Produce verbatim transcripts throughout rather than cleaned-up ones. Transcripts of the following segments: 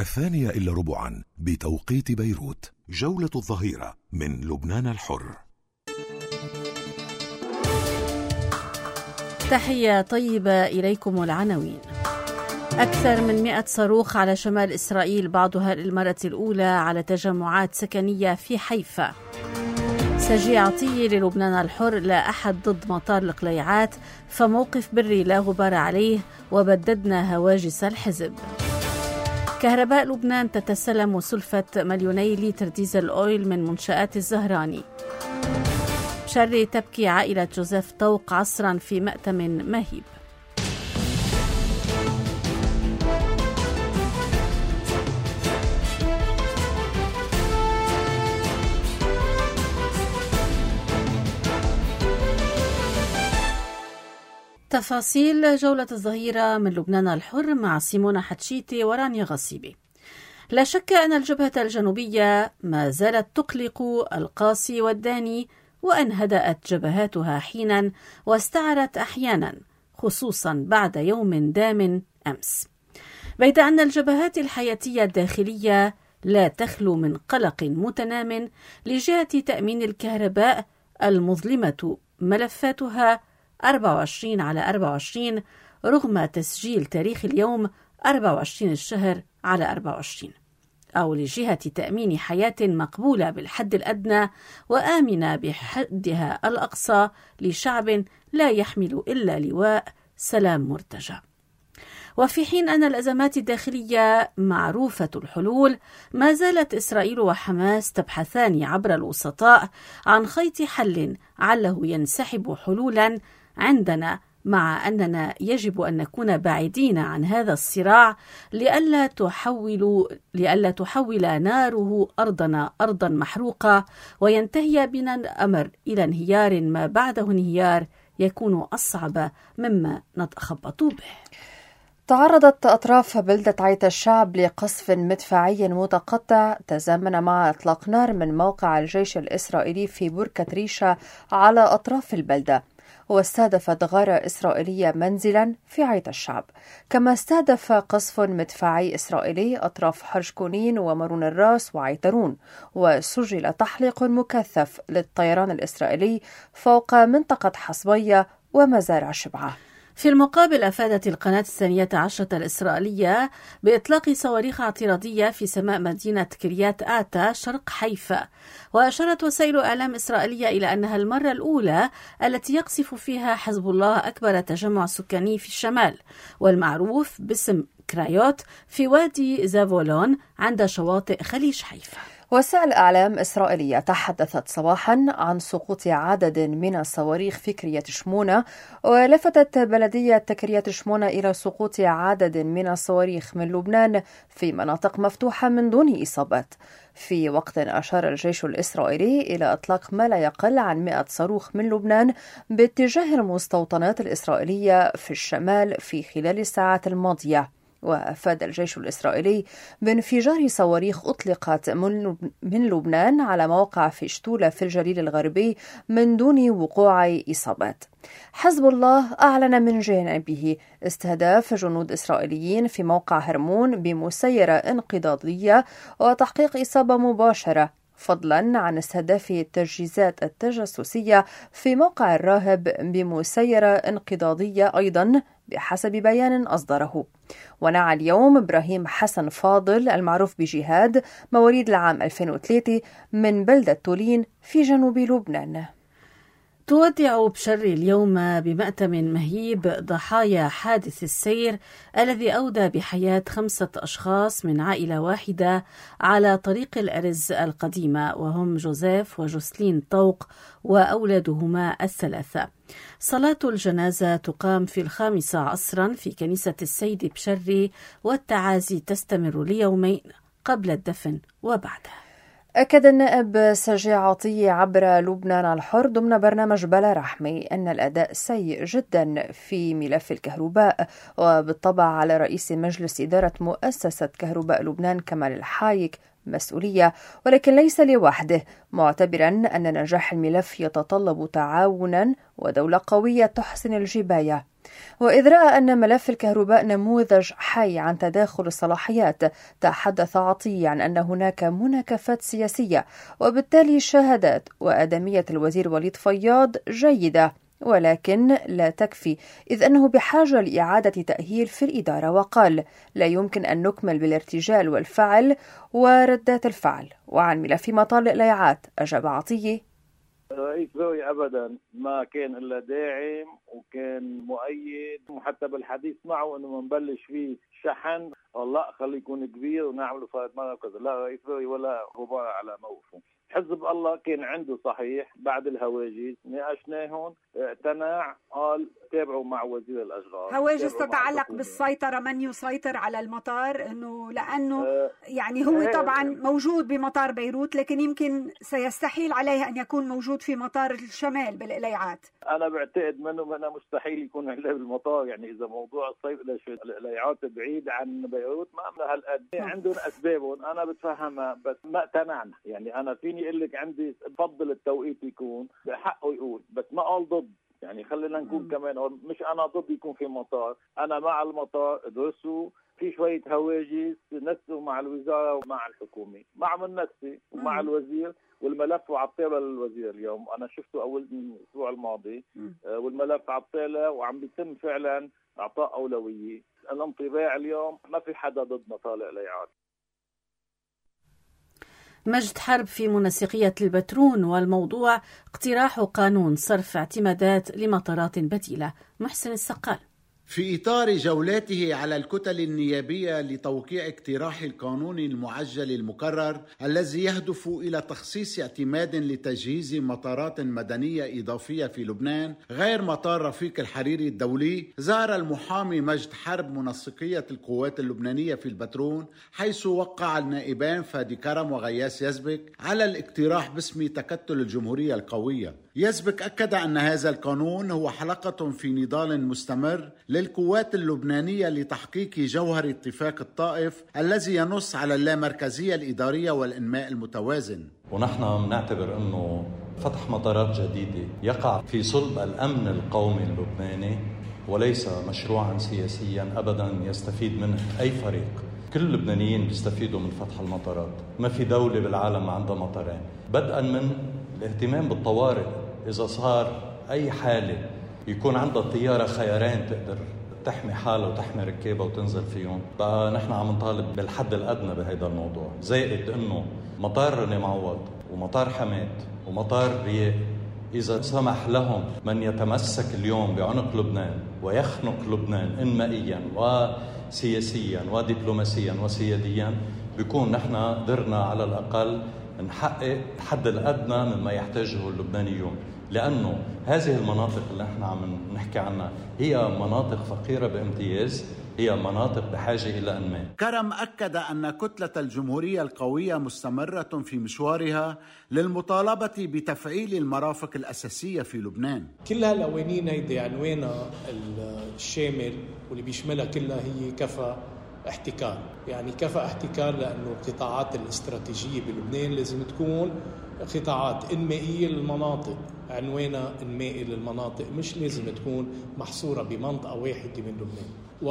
الثانية إلا ربعا بتوقيت بيروت. جولة الظهيرة من لبنان الحر. تحية طيبة إليكم. العناوين: أكثر من مئة صاروخ على شمال إسرائيل، بعضها للمرة الأولى على تجمعات سكنية في حيفا. سجي عطية للبنان الحر: لا أحد ضد مطار القليعات، فموقف بري لا غبار عليه، وبددنا هواجس الحزب. كهرباء لبنان تتسلم سلفة مليوني لتر ديزل أويل من منشآت الزهراني. بشري تبكي عائلة جوزيف طوق عصرا في مأتم مهيب. تفاصيل جولة الظهيرة من لبنان الحر مع سيمونة حتشيتي ورانيا غصيبي. لا شك أن الجبهة الجنوبية ما زالت تقلق القاصي والداني، وأن هدأت جبهاتها حينا واستعرت أحيانا، خصوصا بعد يوم دام أمس، بيد أن الجبهات الحياتية الداخلية لا تخلو من قلق متنام لجهة تأمين الكهرباء المظلمة ملفاتها أربعة وعشرين على أربعة وعشرين، رغم تسجيل تاريخ اليوم أربعة وعشرين الشهر على أربعة وعشرين، أو لجهة تأمين حياة مقبولة بالحد الأدنى وآمنة بحدها الأقصى لشعب لا يحمل إلا لواء سلام مرتجى. وفي حين أن الأزمات الداخلية معروفة الحلول، ما زالت إسرائيل وحماس تبحثان عبر الوسطاء عن خيط حل عله ينسحب حلولا عندنا، مع أننا يجب أن نكون بعيدين عن هذا الصراع لئلا تحول لئلا تحول ناره أرضنا أرضا محروقة وينتهي بنا الأمر إلى انهيار ما بعده انهيار يكون أصعب مما نتخبط به. تعرضت أطراف بلدة عيت الشعب لقصف مدفعي متقطع تزامن مع إطلاق نار من موقع الجيش الإسرائيلي في بركة ريشة على أطراف البلدة، واستهدفت غارة إسرائيلية منزلا في عيت الشعب، كما استهدف قصف مدفعي إسرائيلي أطراف حرشكونين ومرون الراس وعيترون، وسجل تحليق مكثف للطيران الإسرائيلي فوق منطقة حصبية ومزارع شبعة. في المقابل، أفادت القناة الثانية عشرة الإسرائيلية بإطلاق صواريخ اعتراضية في سماء مدينة كريات آتا شرق حيفا، وأشارت وسائل إعلام إسرائيلية إلى أنها المرة الأولى التي يقصف فيها حزب الله أكبر تجمع سكاني في الشمال، والمعروف باسم كرايوت، في وادي زافولون عند شواطئ خليج حيفا. وسائل إعلام إسرائيلية تحدثت صباحا عن سقوط عدد من الصواريخ في كريات شمونة، ولفتت بلدية كريات شمونة إلى سقوط عدد من الصواريخ من لبنان في مناطق مفتوحة من دون إصابات، في وقت أشار الجيش الإسرائيلي إلى إطلاق ما لا يقل عن مئة صاروخ من لبنان باتجاه المستوطنات الإسرائيلية في الشمال في خلال الساعات الماضية. وأفاد الجيش الإسرائيلي بانفجار صواريخ أطلقت من لبنان على موقع فيشتولة في الجليل الغربي من دون وقوع إصابات. حزب الله أعلن من جانبه استهداف جنود إسرائيليين في موقع هرمون بمسيرة انقضاضية وتحقيق إصابة مباشرة، فضلا عن استهداف التجهيزات التجسسية في موقع الراهب بمسيرة انقضاضية أيضا بحسب بيان أصدره. ونعى اليوم إبراهيم حسن فاضل المعروف بجهاد، مواليد العام ألفين وثلاثة، من بلدة تولين في جنوب لبنان. تودع بشري اليوم بمأتم مهيب ضحايا حادث السير الذي أودى بحياة خمسة أشخاص من عائلة واحدة على طريق الأرز القديمة، وهم جوزيف وجوسلين طوق وأولادهما الثلاثة. صلاة الجنازة تقام في الخامسة عصرا في كنيسة السيد بشري، والتعازي تستمر ليومين قبل الدفن وبعده. أكد النائب سجي عطية عبر لبنان الحر ضمن برنامج بلا رحمة أن الأداء سيء جدا في ملف الكهرباء، وبالطبع على رئيس مجلس إدارة مؤسسة كهرباء لبنان كمال الحايك مسؤولية، ولكن ليس لوحده، معتبرا أن نجاح الملف يتطلب تعاونا ودولة قوية تحسن الجباية. وإذ رأى أن ملف الكهرباء نموذج حي عن تداخل الصلاحيات، تحدث عطية عن أن هناك مناكفات سياسية، وبالتالي شهادات وآدمية الوزير وليد فياض جيدة ولكن لا تكفي، إذ أنه بحاجة لإعادة تأهيل في الإدارة. وقال: لا يمكن أن نكمل بالارتجال والفعل وردات الفعل. وعن ملف مطار الإقلاعات أجاب عطية: رئيس زوي أبدا ما كان إلا داعم وكان مؤيد، وحتى بالحديث معه إنه منبلش فيه شحن والله خليه يكون كبير ونعمله فائد مرة وكذا. لا، رئيس زوي ولا غبار على موقفه. حزب الله كان عنده صحيح بعد الهواجس ناقشناهم، اقتنع، قال تابعوا مع وزير الأشغال. هواجس تتعلق بالسيطرة، من يسيطر على المطار، انه لأنه أه يعني هو طبعا موجود بمطار بيروت لكن يمكن سيستحيل عليه أن يكون موجود في مطار الشمال بالإقلاعات. أنا بعتقد منه منه مستحيل يكون إلا بالمطار، يعني إذا موضوع السيطرة الإقلاعات بعيد عن بيروت ما عمله هالقد. عندهم أسبابهم أنا بتفهمها بس ما اقتنعنا. يعني أنا فيني أقول لك عندي بفضل التوقيت يكون بحقه يقول، بس ما قال ضد. يعني خلينا نكون كمان مش أنا ضد يكون في مطار، أنا مع المطار. ادرسوا في شوية هواجس نسوا مع الوزارة ومع الحكومة، مع من نفسي ومع الوزير، والملف عطيله للوزير اليوم. أنا شفته أول من الأسبوع الماضي والملف عطيله وعم بيتم فعلا إعطاء أولوية. الانطباع اليوم ما في حدا ضد مطار الإقلاعات. مجد حرب في منسقية البترون، والموضوع اقتراح قانون صرف اعتمادات لمطارات بديلة. محسن السقال. في إطار جولاته على الكتل النيابية لتوقيع اقتراح القانون المعجل المكرر الذي يهدف إلى تخصيص اعتماد لتجهيز مطارات مدنية إضافية في لبنان غير مطار رفيق الحريري الدولي، زار المحامي مجد حرب منسقية القوات اللبنانية في البترون، حيث وقع النائبان فادي كرم وغياس يزبك على الاقتراح باسم تكتل الجمهورية القوية. يزبك أكد أن هذا القانون هو حلقة في نضال مستمر للقوات اللبنانية لتحقيق جوهر اتفاق الطائف الذي ينص على اللامركزية الإدارية والإنماء المتوازن. ونحن نعتبر أنه فتح مطارات جديدة يقع في صلب الأمن القومي اللبناني وليس مشروعا سياسيا أبدا يستفيد منه أي فريق. كل اللبنانيين بيستفيدوا من فتح المطارات. ما في دولة بالعالم عندها مطارين، بدءا من الاهتمام بالطوارئ. إذا صار أي حالة يكون عندها الطيارة خيارين تقدر تحمي حالها وتحمي ركابها وتنزل فيهم، فنحن عم نطالب بالحد الأدنى بهذا الموضوع. زائد أنه مطار رني معوض ومطار حماد ومطار رياء إذا سمح لهم من يتمسك اليوم بعنق لبنان ويخنق لبنان إنمائيا وسياسيا ودبلوماسيا وسياديا، بيكون نحن درنا على الأقل نحقق الحد الأدنى مما يحتاجه اللبنانيون. لأنه هذه المناطق اللي احنا عم نحكي عنها هي مناطق فقيرة بامتياز، هي مناطق بحاجة إلى أنماء. كرم أكد أن كتلة الجمهورية القوية مستمرة في مشوارها للمطالبة بتفعيل المرافق الأساسية في لبنان. كل هالقوانين هيدي عنوانها الشامل واللي بيشملها كلها هي كفى احتكار. يعني كفى احتكار لأنه القطاعات الاستراتيجية بلبنان لازم تكون قطاعات إنمائية للمناطق، عنوانها إنمائي للمناطق، مش لازم تكون محصورة بمنطقة واحدة من لبنان.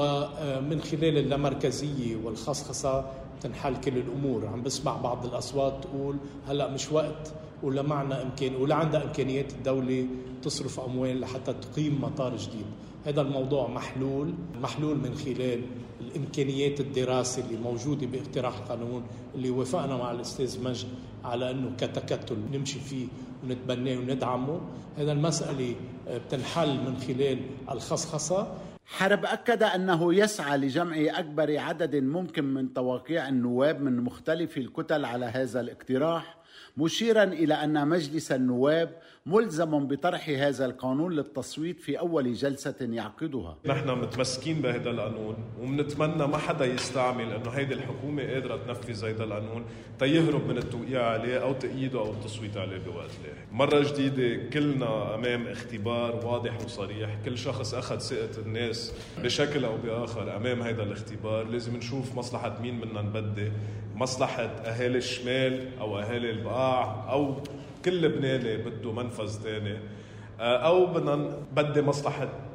ومن خلال اللامركزية والخصخصة تنحل كل الأمور. عم بسمع بعض الأصوات تقول هلأ مش وقت ولا معنا إمكان ولا عندها إمكانيات الدولة تصرف أموال لحتى تقيم مطار جديد. هذا الموضوع محلول محلول من خلال الإمكانيات الدراسة اللي موجودة باقتراح القانون اللي وافقنا مع الأستاذ مجد على أنه كتكتل نمشي فيه ونتبناه وندعمه. هذا المسألة بتنحل من خلال الخصخصة. حرب أكد أنه يسعى لجمع أكبر عدد ممكن من توقيع النواب من مختلف الكتل على هذا الاقتراح، مشيرا إلى أن مجلس النواب ملزم بطرح هذا القانون للتصويت في أول جلسة يعقدها. نحن متمسكين بهذا القانون ومنتمنى ما حدا يستعمل أنه هيدي الحكومة قادرة تنفذ هذا القانون تيهرب من التوقيع عليه أو تأييده أو التصويت عليه بوقت لاحق. مرة جديدة كلنا أمام اختبار واضح وصريح. كل شخص أخذ ثقة الناس بشكل أو بآخر أمام هذا الاختبار. لازم نشوف مصلحة مين بدنا نبدي، مصلحة أهالي الشمال أو أهالي البقاع أو كل لبناني بده منفذ تاني، أو بدنا نبدي مصلحة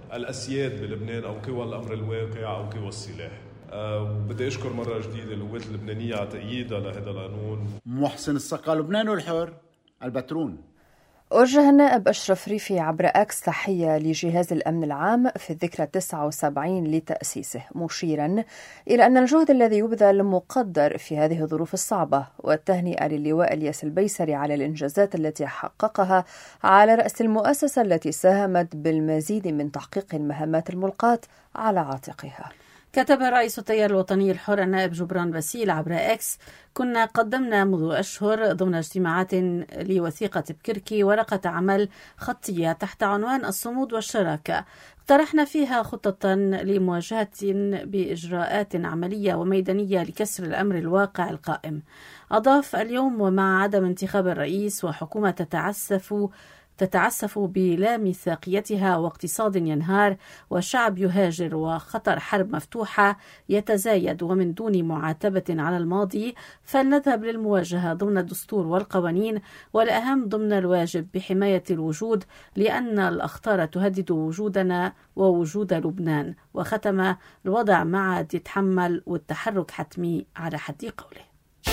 الأسياد بلبنان أو قوى الأمر الواقع أو قوى السلاح. وبدي أشكر مرة جديدة القوات اللبنانية على تأييدها لهذا القانون. محسن السقا، لبنان الحر، البترون. وجه النائب أشرف ريفي عبر أكس تحية لجهاز الأمن العام في الذكرى التاسعة والسبعين لتأسيسه، مشيرا إلى أن الجهد الذي يبذل مقدر في هذه الظروف الصعبة، والتهنئة للواء الياس البيسري على الإنجازات التي حققها على رأس المؤسسة التي ساهمت بالمزيد من تحقيق المهمات الملقاة على عاتقها. كتب رئيس التيار الوطني الحر النائب جبران باسيل عبر إكس: كنا قدمنا منذ أشهر ضمن اجتماعات لوثيقة بكركي ورقة عمل خطية تحت عنوان الصمود والشراكة، اقترحنا فيها خطة لمواجهة بإجراءات عملية وميدانية لكسر الأمر الواقع القائم. أضاف: اليوم ومع عدم انتخاب الرئيس وحكومة تتعسف تتعسف بلا ميثاقيتها واقتصاد ينهار وشعب يهاجر وخطر حرب مفتوحة يتزايد ومن دون معاتبة على الماضي، فلنذهب للمواجهة ضمن الدستور والقوانين، والأهم ضمن الواجب بحماية الوجود، لأن الأخطار تهدد وجودنا ووجود لبنان. وختم: الوضع ما عاد يتحمل والتحرك حتمي على حد قوله.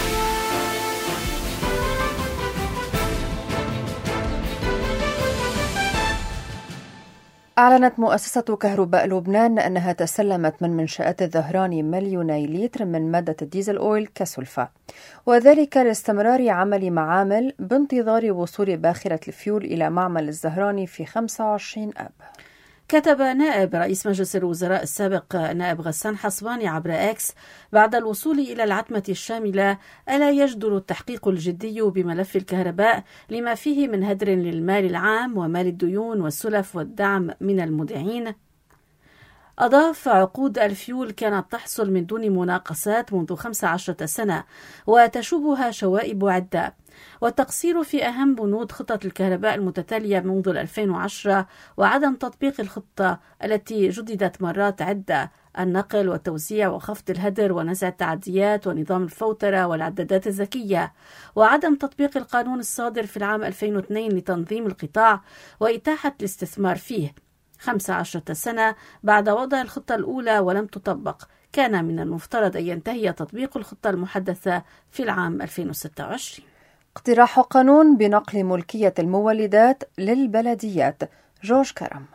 أعلنت مؤسسة كهرباء لبنان أنها تسلمت من منشآت الظهراني مليوني لتر من مادة الديزل أويل كسلفة، وذلك لاستمرار عمل معامل بانتظار وصول باخرة الفيول إلى معمل الزهراني في خمسة وعشرين آب. كتب نائب رئيس مجلس الوزراء السابق نائب غسان حصباني عبر إكس: بعد الوصول إلى العتمة الشاملة ألا يجدر التحقيق الجدي بملف الكهرباء لما فيه من هدر للمال العام ومال الديون والسلف والدعم من المودعين. أضاف: عقود الفيول كانت تحصل من دون مناقصات منذ خمس عشرة سنة وتشوبها شوائب عدة، والتقصير في أهم بنود خطة الكهرباء المتتالية منذ ألفين وعشرة وعدم تطبيق الخطة التي جددت مرات عدة: النقل والتوزيع وخفض الهدر ونزع التعديات ونظام الفوترة والعدادات الذكية، وعدم تطبيق القانون الصادر في العام ألفين واثنين لتنظيم القطاع وإتاحة الاستثمار فيه. خمس عشرة سنة بعد وضع الخطة الأولى ولم تطبق، كان من المفترض أن ينتهي تطبيق الخطة المحدثة في العام ألفين وستة وعشرين. اقتراح قانون بنقل ملكية المولدات للبلديات. جورج كرم.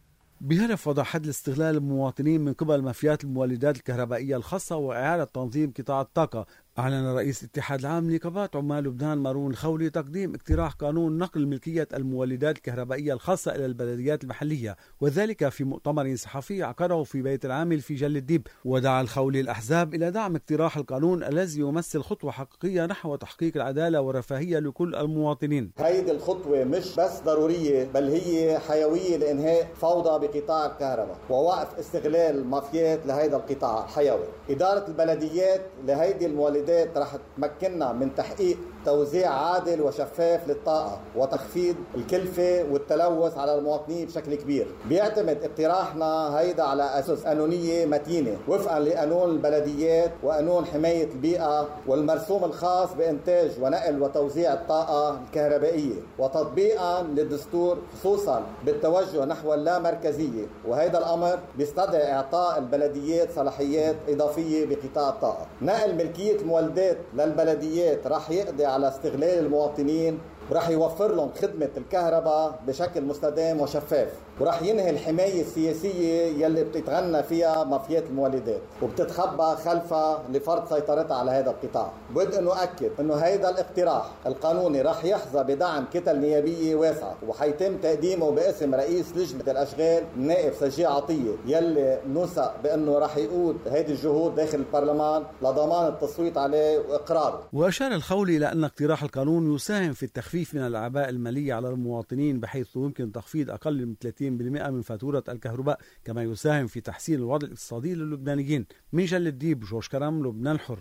بهدف وضع حد لاستغلال المواطنين من قبل مافيات المولدات الكهربائية الخاصة وإعادة تنظيم قطاع الطاقة، أعلن رئيس الاتحاد العام لنقابات عمال لبنان مارون الخولي تقديم اقتراح قانون نقل ملكية المولدات الكهربائية الخاصة إلى البلديات المحلية، وذلك في مؤتمر صحفي عقده في بيت العامل في جل الديب. ودعا الخولي الأحزاب إلى دعم اقتراح القانون الذي يمثل خطوة حقيقية نحو تحقيق العدالة والرفاهية لكل المواطنين. هيدي الخطوة مش بس ضرورية بل هي حيوية لإنهاء فوضى بقطاع الكهرباء ووقف استغلال المافيات لهيدا القطاع الحيوي. إدارة البلديات لهيدي المولدات رح تمكننا من تحقيق توزيع عادل وشفاف للطاقة وتخفيض الكلفة والتلوث على المواطنين بشكل كبير. بيعتمد اقتراحنا هيدا على أسس قانونية متينة وفقا لقانون البلديات وقانون حماية البيئة والمرسوم الخاص بإنتاج ونقل وتوزيع الطاقة الكهربائية، وتطبيقا للدستور خصوصا بالتوجه نحو اللامركزية، وهيدا الأمر بيستدعي إعطاء البلديات صلاحيات إضافية بقطاع الطاقة. نقل ملكية المولدات للبلديات راح يقضي على استغلال المواطنين وراح يوفر لهم خدمة الكهرباء بشكل مستدام وشفاف، وراح ينهي الحماية السياسية يلي بتتغنى فيها مافيات المولدات وبتتخبى خلفها لفرض سيطرتها على هذا القطاع. بدي انه اكد انه هيدا الاقتراح القانوني راح يحظى بدعم كتل نيابية واسعة، وحيتم تقديمه باسم رئيس لجنة الاشغال النائب سجيه عطية يلي نوثق بانه راح يقود هيدي الجهود داخل البرلمان لضمان التصويت عليه واقراره. واشار الخولي الى ان اقتراح القانون يساهم في التخفيف من الأعباء المالية على المواطنين بحيث يمكن تخفيض أقل من ثلاثين بالمئة من فاتورة الكهرباء، كما يساهم في تحسين الوضع الاقتصادي للبنانيين. من جل الديب، جورج كرم، لبنان الحر.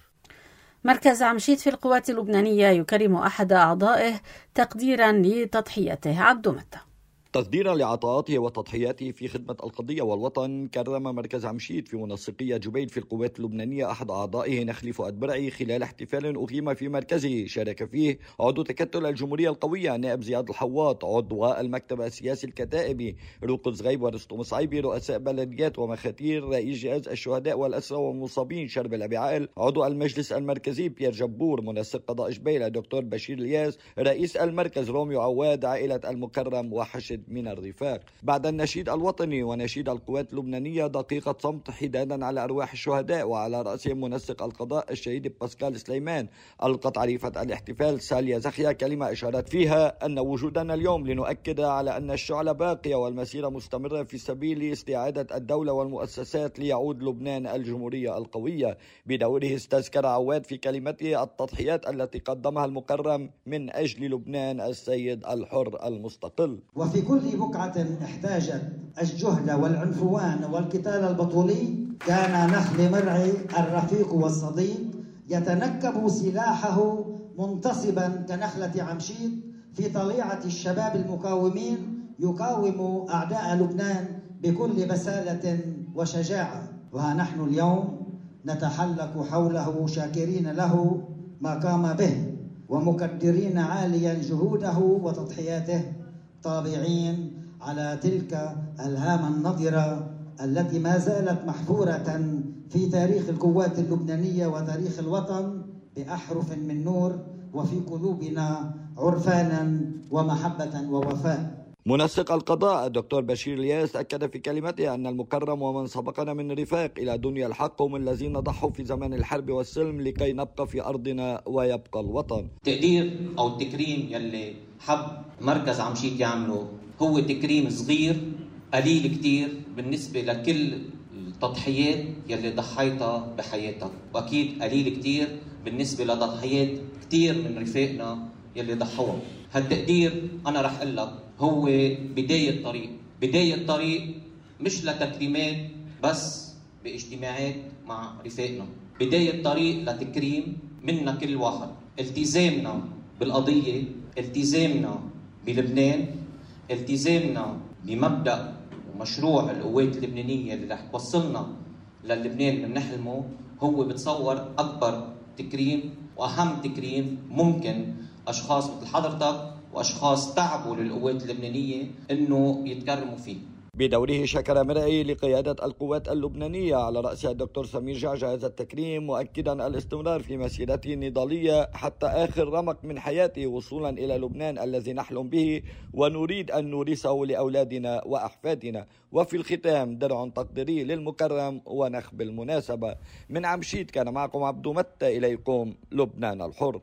مركز عمشيت في القوات اللبنانية يكرم أحد أعضائه تقديرا لتضحيته. عبدو متى. تقديرا لعطاءاته وتضحياته في خدمة القضية والوطن، كرم مركز عمشيد في منسقية جبيل في القوات اللبنانية أحد أعضائه نخلي فؤاد برعي خلال احتفال أقيم في مركزه شارك فيه عضو تكتل الجمهورية القوية النائب زياد الحواط، عضو المكتب السياسي الكتائبي روقز غيب ورستم صعيبي، رؤساء بلديات ومخاتير، رئيس جهاز الشهداء والأسرى والمصابين شرب الأبي عائل، عضو المجلس المركزي بيير جبور، منسق قضاء جبيل دكتور بشير الياس، رئيس المركز روميو عواد، عائلة المكرم وحشد من الرفاق. بعد النشيد الوطني ونشيد القوات اللبنانية دقيقة صمت حدادا على أرواح الشهداء، وعلى رأسهم منسق القضاء الشهيد باسكال سليمان. ألقت عريفة الاحتفال ساليا زخيا كلمة أشارت فيها أن وجودنا اليوم لنؤكد على أن الشعلة باقية والمسيرة مستمرة في سبيل استعادة الدولة والمؤسسات ليعود لبنان الجمهورية القوية. بدوره استذكر عواد في كلمته التضحيات التي قدمها المكرم من أجل لبنان السيد الحر المستقل. وفي كل بقعة احتاجت الجهد والعنفوان والقتال البطولي كان نخل مرعي الرفيق والصديق يتنكب سلاحه منتصبا كنخلة عمشيد في طليعة الشباب المقاومين، يقاوم أعداء لبنان بكل بسالة وشجاعة. وها نحن اليوم نتحلق حوله شاكرين له ما قام به ومقدرين عاليا جهوده وتضحياته، طابعين على تلك الهامة النضرة التي ما زالت محفورة في تاريخ القوات اللبنانية وتاريخ الوطن بأحرف من نور، وفي قلوبنا عرفانا ومحبة ووفاء. منسق القضاء الدكتور بشير الياس أكد في كلمته أن المكرم ومن سبقنا من رفاق إلى دنيا الحق هم الذين ضحوا في زمان الحرب والسلم لكي نبقى في أرضنا ويبقى الوطن. تقدير أو التكريم يلي حب مركز عمشيد يعمله هو تكريم صغير قليل كتير بالنسبة لكل التضحيات يلي ضحيتها بحياتها، وأكيد قليل كتير بالنسبة لتضحيات كتير من رفاقنا يلي ضحوها. هالتقدير أنا رح أقول لك هو بداية طريق، بداية طريق مش لتكريمات بس باجتماعات مع رفاقنا، بداية طريق لتكريم منا كل واحد، التزامنا بالقضية، التزامنا بلبنان، التزامنا بمبدأ ومشروع القوات اللبنانية اللي رح توصلنا للبنان اللي بنحلمه، هو بتصور أكبر تكريم وأهم تكريم ممكن أشخاص مثل حضرتك وأشخاص تعبوا للقوات اللبنانية إنه يتكرموا فيه. بدوره شكر مرعي لقيادة القوات اللبنانية على رأسها الدكتور سمير جعجع هذا التكريم، مؤكدا الاستمرار في مسيرته النضالية حتى آخر رمق من حياته وصولا إلى لبنان الذي نحلم به ونريد أن نورثه لأولادنا وأحفادنا. وفي الختام درع تقديري للمكرم ونخب المناسبة. من عمشيد كان معكم عبدو متى، إليكم لبنان الحر.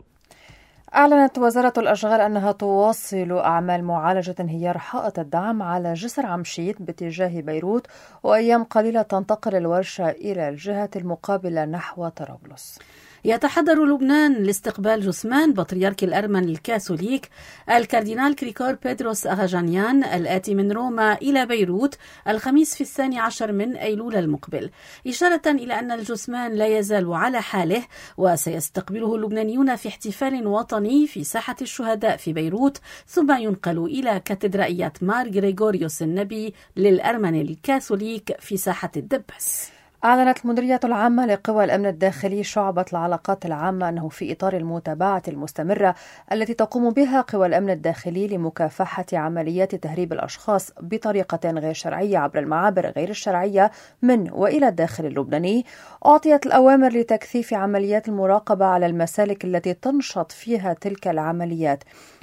أعلنت وزارة الأشغال أنها تواصل أعمال معالجة انهيار حائط الدعم على جسر عمشيد باتجاه بيروت، وأيام قليلة تنتقل الورشة إلى الجهة المقابلة نحو طرابلس. يتحضر لبنان لاستقبال جثمان بطريرك الأرمن الكاثوليك الكاردينال كريكور بيدروس أغاجانيان الآتي من روما إلى بيروت الخميس في الثاني عشر من أيلول المقبل، إشارة إلى أن الجثمان لا يزال على حاله، وسيستقبله اللبنانيون في احتفال وطني في ساحة الشهداء في بيروت، ثم ينقل إلى كاتدرائية مار غريغوريوس النبي للأرمن الكاثوليك في ساحة الدبس. أعلنت المديرية العامة لقوى الأمن الداخلي شعبة العلاقات العامة أنه في إطار المتابعة المستمرة التي تقوم بها قوى الأمن الداخلي لمكافحة عمليات تهريب الأشخاص بطريقة غير شرعية عبر المعابر غير الشرعية من وإلى الداخل اللبناني، أعطيت الأوامر لتكثيف عمليات المراقبة على المسالك التي تنشط فيها تلك العمليات.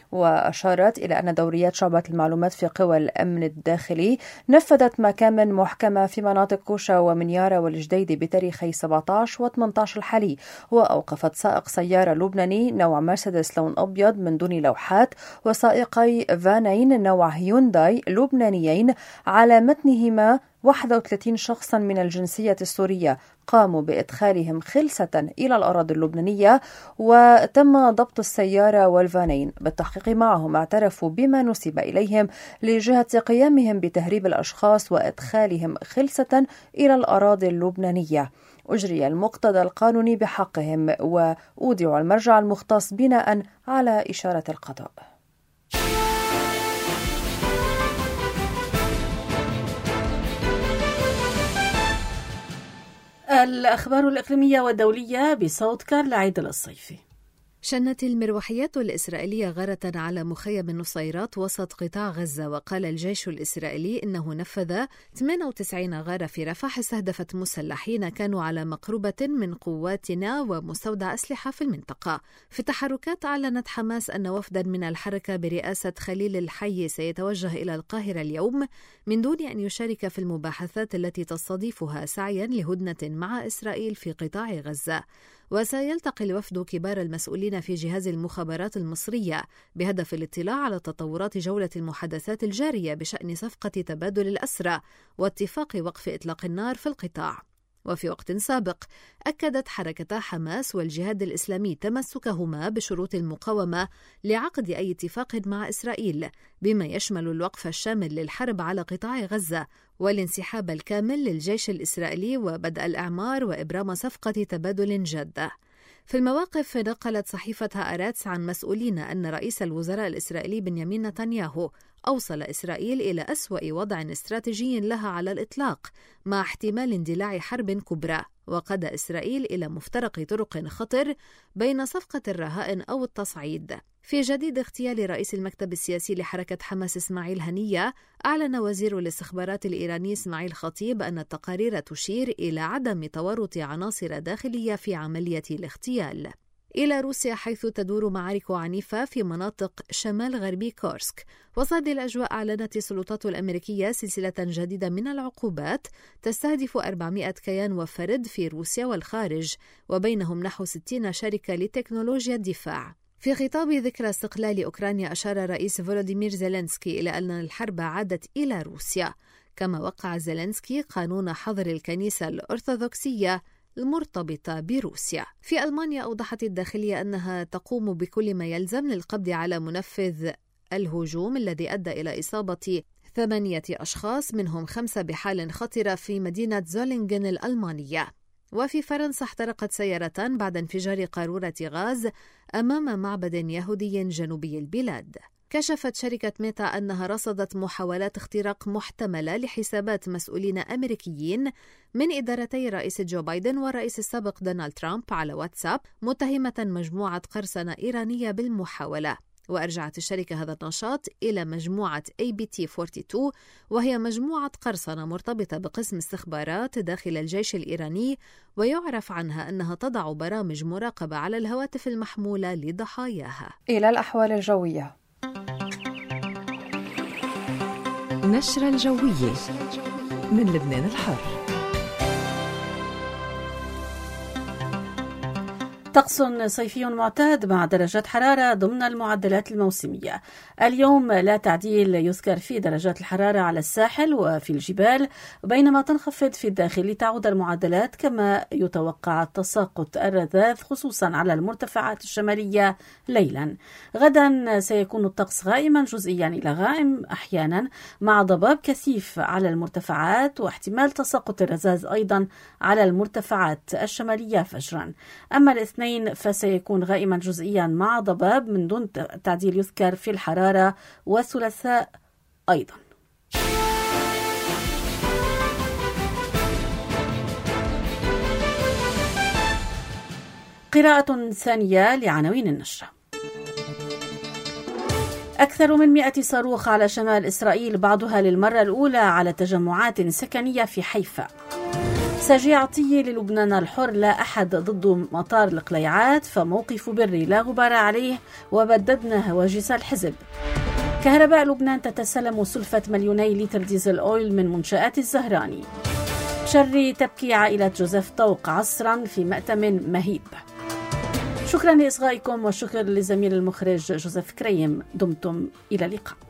وأشارت إلى أن دوريات شعبة المعلومات في قوى الأمن الداخلي نفذت مكامن محكمة في مناطق كوشا ومنيارة والجديد بتاريخي سبعة عشر و ثمانية عشر الحالي، وأوقفت سائق سيارة لبناني نوع مرسيدس لون أبيض من دون لوحات وسائقي فانين نوع هيونداي لبنانيين على متنهما واحد وثلاثين شخصا من الجنسية السورية قاموا بإدخالهم خلسة إلى الأراضي اللبنانية، وتم ضبط السيارة والفانين. بالتحقيق معهم اعترفوا بما نسب إليهم لجهة قيامهم بتهريب الأشخاص وإدخالهم خلسة إلى الأراضي اللبنانية. أجري المقتضى القانوني بحقهم وأودعوا المرجع المختص بناء على إشارة القضاء. الأخبار الإقليمية والدولية بصوت كارلا عيدل الصيفي. شنت المروحيات الإسرائيلية غارة على مخيم النصيرات وسط قطاع غزة، وقال الجيش الإسرائيلي إنه نفذ ثمانية وتسعين غارة في رفح استهدفت مسلحين كانوا على مقربة من قواتنا ومستودع أسلحة في المنطقة. في التحركات أعلنت حماس أن وفدا من الحركة برئاسة خليل الحي سيتوجه إلى القاهرة اليوم من دون أن يشارك في المباحثات التي تستضيفها سعيا لهدنة مع إسرائيل في قطاع غزة. وسيلتقي الوفد كبار المسؤولين في جهاز المخابرات المصرية بهدف الاطلاع على تطورات جولة المحادثات الجارية بشأن صفقة تبادل الأسرى واتفاق وقف إطلاق النار في القطاع. وفي وقت سابق أكدت حركتا حماس والجهاد الإسلامي تمسكهما بشروط المقاومة لعقد أي اتفاق مع إسرائيل، بما يشمل الوقف الشامل للحرب على قطاع غزة والانسحاب الكامل للجيش الإسرائيلي وبدء الإعمار وإبرام صفقة تبادل جادة. في المواقف نقلت صحيفة هآرتس عن مسؤولين أن رئيس الوزراء الإسرائيلي بنيامين نتنياهو أوصل إسرائيل إلى أسوأ وضع استراتيجي لها على الإطلاق مع احتمال اندلاع حرب كبرى، وقاد إسرائيل إلى مفترق طرق خطر بين صفقة الرهائن أو التصعيد. في جديد اغتيال رئيس المكتب السياسي لحركة حماس إسماعيل هنية، أعلن وزير الاستخبارات الإيراني إسماعيل خطيب أن التقارير تشير إلى عدم تورط عناصر داخلية في عملية الاغتيال. إلى روسيا، حيث تدور معارك عنيفة في مناطق شمال غربي كورسك. وسط الأجواء أعلنت السلطات الأمريكية سلسلة جديدة من العقوبات تستهدف أربعمائة كيان وفرد في روسيا والخارج، وبينهم نحو ستين شركة لتكنولوجيا الدفاع. في خطاب ذكرى استقلال أوكرانيا، أشار الرئيس فولوديمير زيلينسكي إلى أن الحرب عادت إلى روسيا، كما وقع زيلينسكي قانون حظر الكنيسة الأرثوذكسية المرتبطة بروسيا. في ألمانيا، أوضحت الداخلية أنها تقوم بكل ما يلزم للقبض على منفذ الهجوم الذي أدى إلى إصابة ثمانية أشخاص، منهم خمسة بحال خطرة في مدينة زولينغن الألمانية. وفي فرنسا، احترقت سيارة بعد انفجار قارورة غاز أمام معبد يهودي جنوبي البلاد. كشفت شركة ميتا أنها رصدت محاولات اختراق محتملة لحسابات مسؤولين أمريكيين من إدارتي الرئيس جو بايدن والرئيس السابق دونالد ترامب على واتساب، متهمة مجموعة قرصنة إيرانية بالمحاولة. وأرجعت الشركة هذا النشاط إلى مجموعة إيه بي تي اثنين وأربعين، وهي مجموعة قرصنة مرتبطة بقسم استخبارات داخل الجيش الإيراني، ويعرف عنها أنها تضع برامج مراقبة على الهواتف المحمولة لضحاياها. إلى الأحوال الجوية. نشرة الجوية من لبنان الحر. طقس صيفي معتاد مع درجات حرارة ضمن المعدلات الموسمية. اليوم لا تعديل يذكر في درجات الحرارة على الساحل وفي الجبال، بينما تنخفض في الداخل لتعود المعدلات، كما يتوقع تساقط الرذاذ خصوصا على المرتفعات الشمالية ليلا. غدا سيكون الطقس غائما جزئيا إلى غائم أحيانا مع ضباب كثيف على المرتفعات، واحتمال تساقط الرذاذ أيضا على المرتفعات الشمالية فجرا. أما الاثنين فسيكون غائما جزئيا مع ضباب من دون تعديل يذكر في الحرارة، والثلاثاء أيضا. قراءة ثانية لعناوين النشرة. أكثر من مئة صاروخ على شمال إسرائيل، بعضها للمرة الأولى على تجمعات سكنية في حيفا. ساجي عطية للبنان الحر، لا أحد ضد مطار القليعات، فموقف بري لا غبار عليه، وبددنا هواجس الحزب. كهرباء لبنان تتسلم سلفة مليوني لتر ديزل أويل من منشآت الزهراني. شري تبكي عائلة جوزيف طوق عصرا في مأتم مهيب. شكرا لإصغائكم، والشكر لزميل المخرج جوزيف كريم. دمتم إلى اللقاء.